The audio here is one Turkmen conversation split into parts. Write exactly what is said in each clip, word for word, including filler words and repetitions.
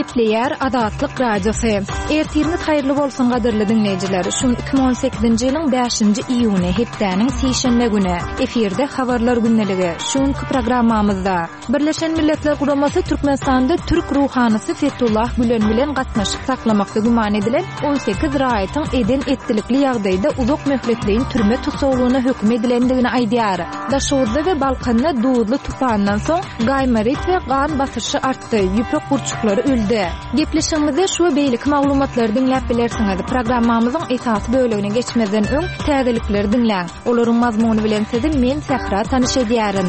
Gepleýär Adatlyk radiosu. Ertiriniz haýyrly bolsun gadyrly dinleýijiler. Şun iki bin on sekizinji ýylyň beşinji iýuny hepdäniň seýşembe güni efirde habarlar günneligi. Şunky programmamyzda Birleşen Milletler Guramasy Türkmenistanda Türk ruhanysy Fethullah Gülen bilen gatnaşyp saklamakda güman edilen on sekiz raýatyň eden etdilikli ýagdaýda uzak möhletliň türme tutsaglygyna hökm edilendigini aýdýar. Daşowda we Balkanda duýdly tufandan soň gaýmaryk we gan basyşy artdy. Ýüpek burçuklary öldi. Gepleşigimizde şu beýlik maglumatlary dinläp bilersiňiz. Programmamyzyň esasy bölegine geçmeden öň täzelikleri dinläň. Olaryň mazmuny bilen sizi men Sahra tanyş edýärim.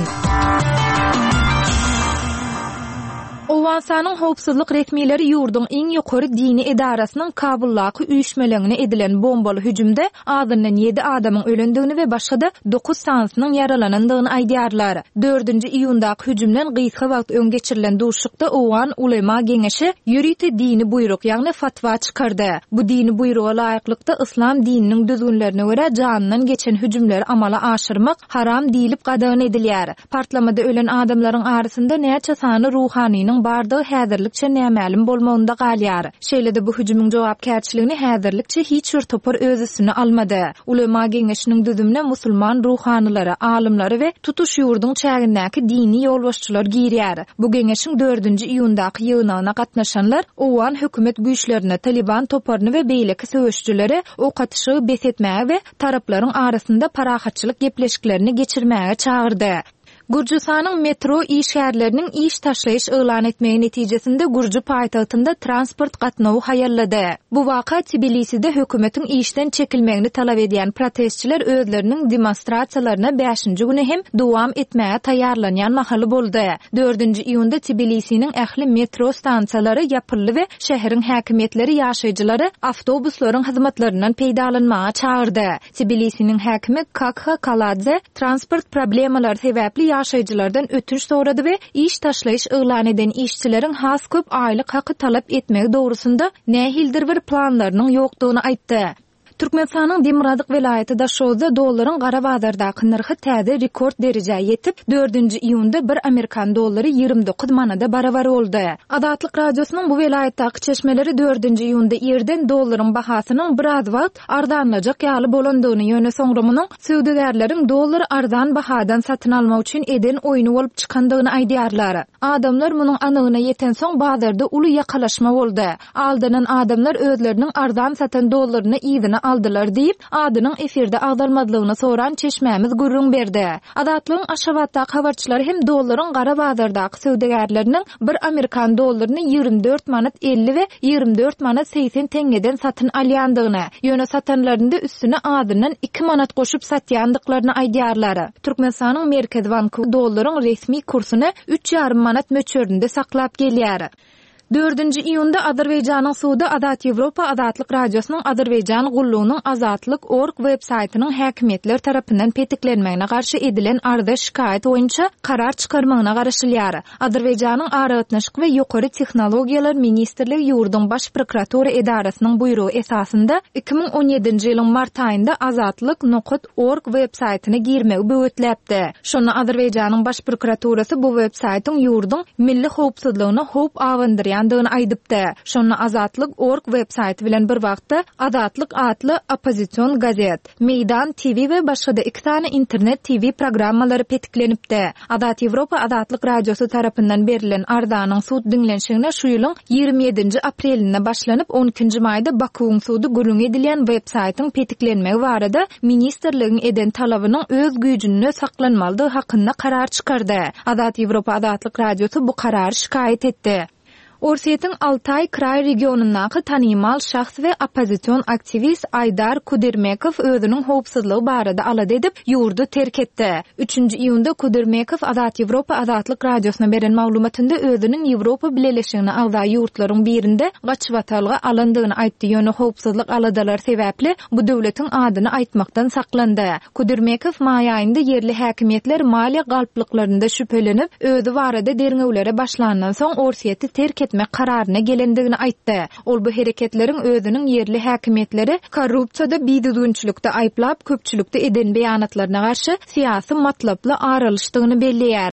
Owasanyň howpsuzlyk resmiýetleri ýurdun iň ýokary dini edarasynyň Kabuldaky üýşmeleňine edilen bombaly hüjümde azyndan ýedi adamyň ölendigini we başga da dokuz sansynyň yaralanandygyny aýdýarlar. dördünji iýundaky hüjümden gysga wagt öň geçirilen duşlukda Owan ulema geňeşi ýürüýte dini buýruk ýagny fatwa çykardy. Bu dini buýruga laýyklykda islam dininiň düzgünlerine görä janynyň geçen hüjümleri amala aşyrmak haram diýilip gadagan edilýär. Partlamada ölen adamlaryň arasynda näçe sany ruhanynyň bardygy häzirlikçe nämälim bolmagynda galýar. Şeýlede bu hüjümüň jogapkärçiligini häzirlikçe hiç bir topar öz üstüne almady. Ulema geňeşiniň düzümine musulman ruhanylary, alymlary we tutuş ýurdun çägindäki dini ýolbaşçylar girýär. Bu geňeşiň dördünji iýundaky ýygynyna gatnaşanlar owan hökümet güýçlerine, Taliban toparyny we beýleki söwüşçüleri okatyşy besetmäge we taraplaryň arasynda parahatçylyk gepleşiklerini geçirmäge çağırdy. Gürjistanyň metro iş şäherleriniň iş taşlaýyş elan etmegi netijesinde Gürji paýtagtynda transport gatnawy haýarlady. Bu waka Tbiliside hökümetiň işden çekilmegini talap edýän protestçiler özleriniň demonstrasiýalaryna beşinji güni hem dowam etmäge taýýarlanýan mahaly boldy. dördünji iýunda Tbilisiniň ähli metro stansiýalary ýapyldy we şäheriň häkimetleri ýaşaýjylary awtobuslaryň hyzmatlarynyň peýdalanmagy çağırdy. Tbilisiniň häkimi Kakha Kaladze transport problemalary sebäpli ýaşaýjylardan ötünç sorady we iş taşlaýyş elan eden işçilerin has köp aýlyk haky talap etmegi dogrusunda nähildir bir planlarynyň ýokdugyny aýtdy. Türkmenistanyň Demirhazyk welaýaty Daşowda dollaryň gara bazardaky narhy täze rekord derejäge ýetip dördünji iýunda bir Amerikan dollary ýygrimi dokuz manada barabar boldy. Adatlyk radiosynyň bu welaýatdaky çeşmeleri dördünji iýunda ýerden dollaryň bahasynyň biraz wagt ardanlajak ýaly bolandygyny ýöne soňramynyň söwdegärleriň dollary arzan bahadan satyn almak üçin eden oýuny bolup çykandygyny aýdýarlar. Adamlar munyň anygyna ýeten soň bazarda uly ýakalaşma boldy. Aldanan adamlar özleriniň arzan satan dollaryny ýygyna aldylar diýip adynyň efirde agdalmadlygyny soran çeşmämiz gurrun berdi. Adatlygyň aşawatdaky habarçylary hem dollaryň gara bazardaky söwdegärleriniň bir Amerikan dollaryny ýygrimi dört manat elli we ýygrimi dört manat seksen teňgeden satyn alýandygyny, ýöne satanlarynda üstüne adyndan iki manat goşup satýandyklaryny aýdýarlar. Türkmenistanyň Merkez Banky dollaryň resmi kursyny üç ýarym manat möçöründe saklap gelýär. dördünji iýunda Azerbaýjanyň suwda Adat Ýewropa Adatlyk radiosynyň Azerbaýjan gullugynyň azatlyk nokta org websaytynyň häkimetler tarapyndan petiklenmegine garşy edilen arda şikaýet boýunça karar çykarmagyna garaşylýar. Azerbaýjanyň Aragatnaşyk we ýokary tehnologiýalar ministrligi ýurdun baş prokuratura edarasynyň buýrugy esasında iki bin on ýedinji ýylyň mart aýynda azatlyk nokta org websaytyna girmegi böwetläpdi. Şonu Azerbaýjanyň baş prokuraturasy bu websaytyň ýurdun milli howpsuzlygyna howp awandyrýan ýandygyny aýdypdy. Şonu azatlyk nokta org websaýty bilen bir wagtda Azatlyk adly opposision gazet, Meydan T V we başga da iki tane internet T V programmalary petiklenipdi. Adat Ýewropa Adatlyk radiosy tarapyndan berilen ardanyň suwd dinlenşigine şu ýylyň ýygrimi ýedinji aprelinde başlanyp on ikinji maýda Bakuň suwdy gurrun edilen websaýtyň petiklenmegi barada ministrligiň eden talabynyň öz güýjünde saklanmalydygy hakynda karar çykardy. Adat Ýewropa Adatlyk radiosu bu karary şikaýet etdi. Orsiýetiň Altay kray regionundaky tanymal şahs we opposision aktivist Aydar Kudirmekow özüniň howpsuzlygy barada alady edip ýurdu terk etdi. üçünji iýunda Kudirmekow Adat Ýewropa Adatlyk radiosyna beren maglumatynda özüniň Ýewropa bileşigine agda ýurtlaryň birinde gaçyp atalga alandygyny aýtdy. Ýöne howpsuzlyk aladalar sebäpli bu döwletiň adyny aýtmakdan saklandy. Kudirmekow maý aýynda yerli häkimetler maliýe galplyklарynda şüphelenip özü barada derňewlere başlandan soň Orsiýeti terk etmek kararyna gelendigini aýtdy. Ol bu hereketleriň özüniň yerli häkimetleri korrupsiýada biýdüdünçlükde aýplap köpçülükde eden beýanatlaryna garşy syýasy matlaply aralyşdygyny belleýär.